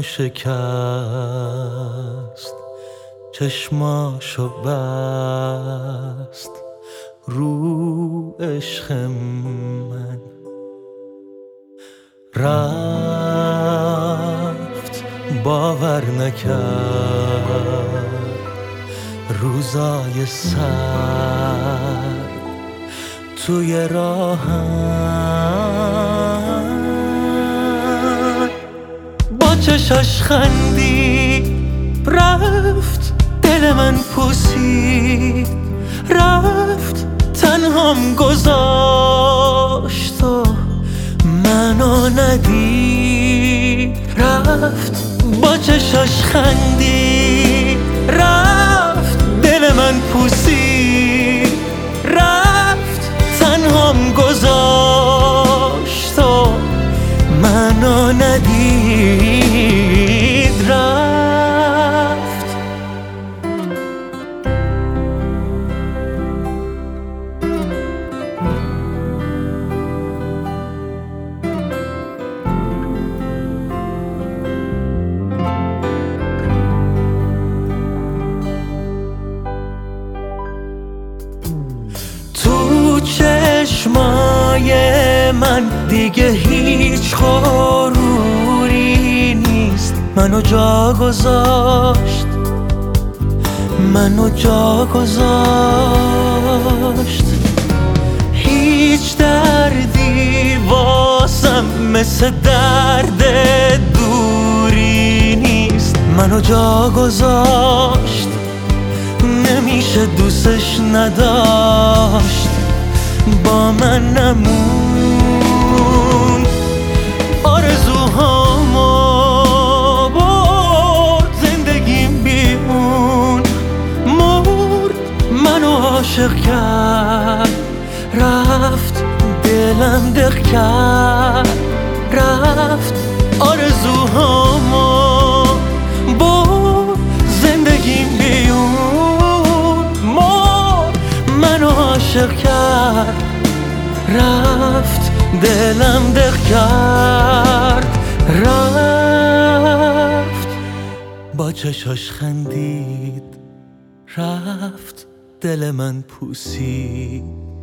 شکست، چشماشو بست رو عشق من. رفت باور نکرد روزای سر توی راهم. با چشاش خندی رفت، دل من پوسید رفت، تنهام گذاشت و منو ندید. رفت با چشاش خندی رفت، دل من پوسید رفت، تنهام گذاشت و منو ندید. رفت تو چشمای من دیگه هیچ غروری نیست. منو جا گذاشت، منو جا گذاشت. هیچ دردی واسم مثل درد دوری نیست. منو جا گذاشت، نمیشه دوستش نداشت، با من نمون. آرزوهامو برد، زندگیم بی اون مرد. منو عاشق کرد رفت، دلم دق کرد رفت. آرزوهامو برد، زندگیم بی اون مرد. منو عاشق کرد رفت، دلم دق کرد رفت. با چشاش خندید رفت، دل من پوسید